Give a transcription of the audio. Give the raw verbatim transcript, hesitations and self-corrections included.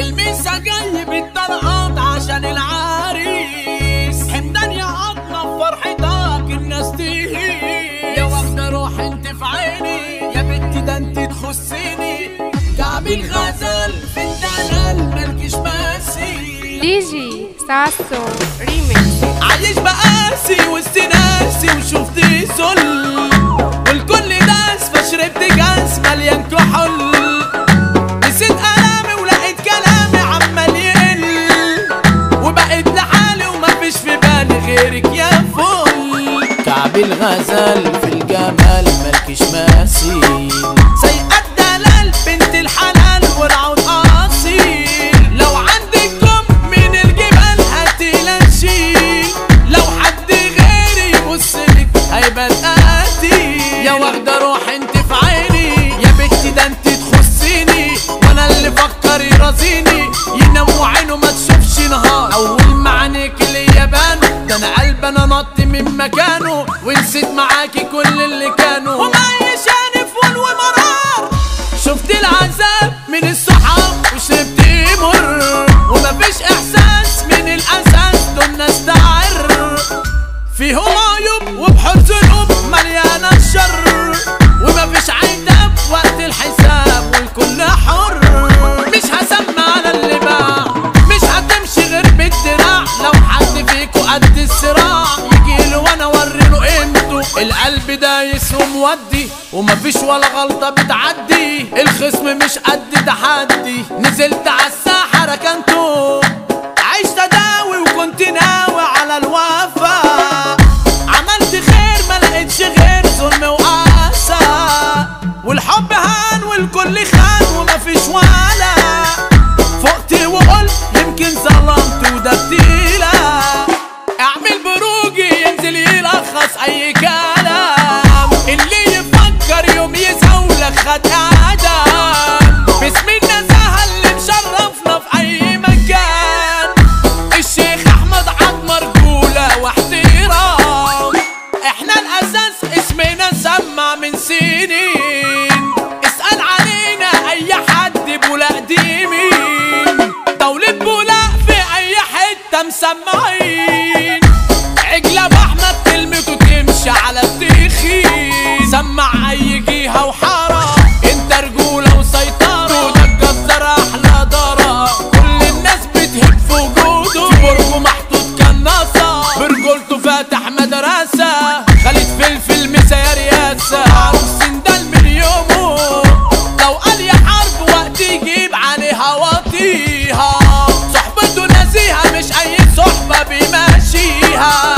الميسا جاي بالطلقات عشان العريس، حمدان يا عظمة بفرحتك الناس تهيس، يا واخدة روح انت في عيني يا بنتي ده انت تخصيني، كعب الغزال في الدلال مالكش ماسي. دي جي ساسو ريميكس. عايش بقاسي وسط ناسي وشفت ذل، والكل داس فشربت كاس مليان كحول، نسيت ألامي ولقيت كلامي عمال يقل، وبقيت لحالي ومفيش في بالي غيرك يا فل. كعب الغزال في الجمال مالكش مثيل، سيئة الدلال بنت الحلال والعود أصيل، لو عندك كم من الجبال هتلاشي، لو حد غيري يبصلك هيبقى قاتل، يا واخدة روح انت في عيني يا بنتي ده انت تخصيني، وانا اللي فكر يرازيني ينام وعينه ما تشوفش نهار، اول ما عينيك اليابان ده انا قلبي انا نط من مكانه، ونسيت معاكي كل اللي كانوا، ومعيشاني فول ومرار، شفت العذاب من الصحاب وشربت مر، ومفيش احساس من الاساس دول ناس تعر، فيهم عيوب وبحر ذنوب مليانه الشر، ومفيش عتاب وقت الحساب والكل حر، مش هسمع على اللي باع، مش هتمشي غير بالدراع، لو حد فيكو قد الصراع يجيله وانا اوريله قيمته، القلب دايس ومودي ومفيش ولا غلطه بتعدي، الخصم مش قد تحدي، نزلت عالساحه ركنته، عشت اداوي وكنت ناوي على الوفا، عملت خير ما لقيتش غير ظلم وقاسى، والحب هان والكل خان ومفيش ولا، فقت وقلت يمكن ظلمت وده بتيلة، اعمل بروجي ينزل يلخص اي كلام، اللي يفكر يوم يزولك خد اعدام، باسم النزاهة اللي مشرفنا في اي مكان، الشيخ احمد عظمة رجولة واحترام، احنا الاساس اسمنا سمع من سنين، اسأل علينا اي حد بولا قديمين، دولة بولا في اي حتة مسمعين، عجلة بأحمد كلمته تمشي على التخين، سمع اي جهة وحارة انت رجولة وسيطرة، دودك جزار احلى دارة، كل الناس بتهب في وجوده، في برجه محطوط كناصة، برجولته فاتح مدرسة، خالد فلفل مسا يا رياسة، عروس سندال من يومه، لو قال يا حرب وقت يجيب عليها واطيها، صحبته نزيهة مش اي صحبة بيمشيها،